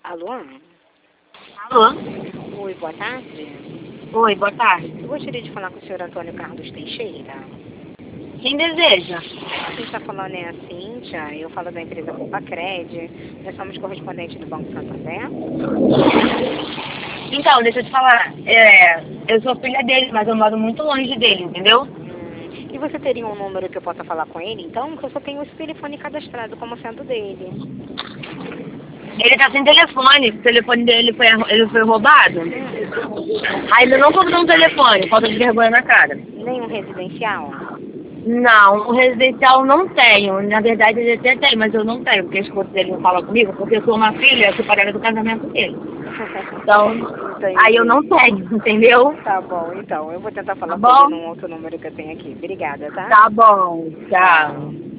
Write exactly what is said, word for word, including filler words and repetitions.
Alô? Alô? Oi, boa tarde. Oi, boa tarde. Eu gostaria de falar com o senhor Antônio Carlos Teixeira. Quem deseja? Quem está falando é a Cíntia, eu falo da empresa Compacred. Nós somos correspondentes do Banco Santander. Então, deixa eu te falar. É, eu sou filha dele, mas eu moro muito longe dele, entendeu? Hum, e você teria um número que eu possa falar com ele, então? Porque eu só tenho esse telefone cadastrado como sendo dele. Ele tá sem telefone. O telefone dele foi, ele foi roubado. Hum, Ainda não comprou um telefone, falta de vergonha na cara. nenhum residencial? Não, o residencial não tenho. Na verdade, ele até tem, mas eu não tenho, porque a esposa dele não fala comigo, porque eu sou uma filha separada do casamento dele. Então, Entendi. aí eu não tenho, entendeu? Tá bom, então. Eu vou tentar falar Tá com ele bom? num outro número que eu tenho aqui. Obrigada, tá? Tá bom, tchau.